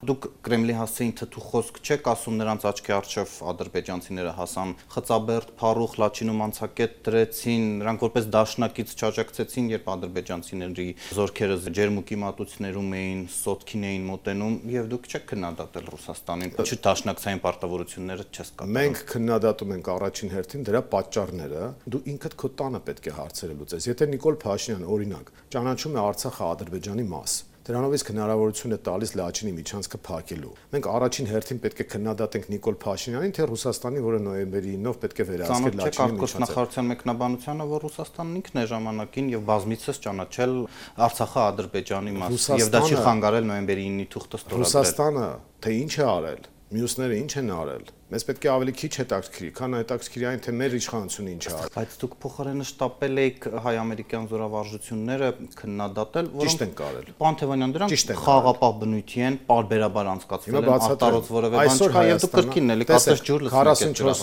Դուք Կրեմլի հասցեին թթու խոսք չեք ասում նրանց աչքի առջև ադրբեջանցիները հասան Խծաբերդ, Փարուխ, Լաչինում անցակետ դրեցին, նրանք որպես դաշնակից չաջակցեցին, երբ ադրբեջանցիների զորքերը ջերմուկի մատուցներում էին, սոտքին էին մոտենում, եւ դուք չեք քննադատել Ռուսաստանին, ինչու դաշնակցային պարտավորությունները չես կատարում։ Մենք քննադատում ենք առաջին հերթին դրա պատճառները, դու ինքդ քո տանը պետք է հարցերը լուծես։ Եթե Նիկոլ Փաշինյանը օրինակ ճանաչում է Արցախը Ադրբեջանի մաս, դրանով իսկ հնարավորություն է տալիս Լաչինի միջանցքը փակելու։ Մենք առաջին հերթին պետք է քննադատենք Նիկոլ Փաշինյանին, թե Ռուսաստանի, որը նոյեմբերի 9-ով պետք է վերահսկի Լաչինի միջանցքը։ Նախարարության մեկնաբանությանը, որ Ռուսաստանն ինքն է ժամանակին եւ բազմիցս ճանաչել Արցախը Ադրբեջանի մաս, եւ դա չի խանգարել նոյեմբերի 9-ի թուղթը ստորագրել։ Ռուսաստանը թե ինչ է արել, մյուսները ինչ են արել։ Մեզ պետք է ավելի քիչ հետաքրքրի, քան հետաքրքրի այն թե մեր իշխանությունը ինչ է արել։ Բայց դուք փոխարենը շտապել եք հայ-ամերիկյան զորավարժությունները քննադատել, Ճիշտ են կարել։ Պարոն Թևանյան, դրանք խաղաղապահ բնույթի են, պարբերաբար անցկացվել են, արտարոց որևէ բան չկա եւ դուք կրկին էլի կասես ջուր լցնեք։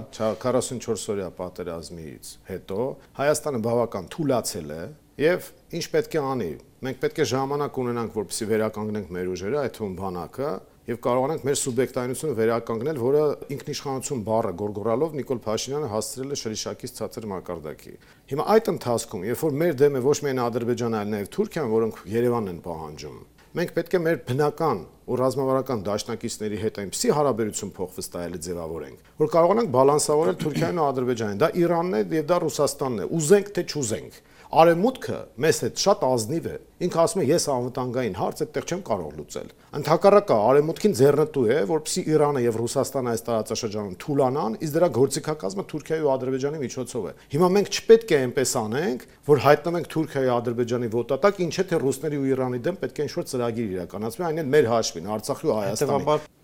44-օրյա պատերազմից հետո Հայաստանը բավական թուլացել է եւ ինչ պետք է անի։ Մենք պետք է ժամանակ ունենանք, որպեսզի վերականգնենք մեր ուժերը, այդ թվում բանակը, եւ կարողանանք մեր սուբյեկտայնությունը վերականգնել, որը ինքնիշխանություն բառը գորգորալով Նիկոլ Փաշինյանը հասցրել է շրիշակից ցածր մակարդակի։ Հիմա այդ ընթացքում, երբ որ մեր դեմ է ոչ միայն Ադրբեջանը, այլ նաեւ Թուրքիան, որոնք Երևանն են պահանջում, մենք պետք է մեր բնական ու ռազմավարական դաշնակիցների հետ այնպիսի հարաբերություն փոխվստահելի ձևավորենք, որ կարողանանք բալանսավորել Թուրքիան ու Ադրբեջանին։ Դա Իրանն է եւ դա Ռուսաստանն է։ Ուզենք թե չուզենք։ Արևմուտքը մեզ հետ շատ ազնիվ է։ Ինքը ասում է ես անվտանգային հարց այդտեղ չեմ կարող լուծել։ Ընդհակառակը արևմուտքին ձեռնտու է, որպեսզի Իրանը եւ Ռուսաստանը այս տարածաշրջանում թուլանան, իսկ դրա գործիքակազմը Թուրքիայի ու Ադրբեջանի միջոցով է։ Հիմա մենք չպետք է այնպես անենք, որ հայտնվենք Թուրքիայի ու Ադրբեջանի ոտատակ, ինչ է թե ռուսների ու Իրանի դեմ պետք է ինչ-որ ծրագիր իրականացվի, այն էլ մեր հաշվին, Արցախի ու Հայաստանի։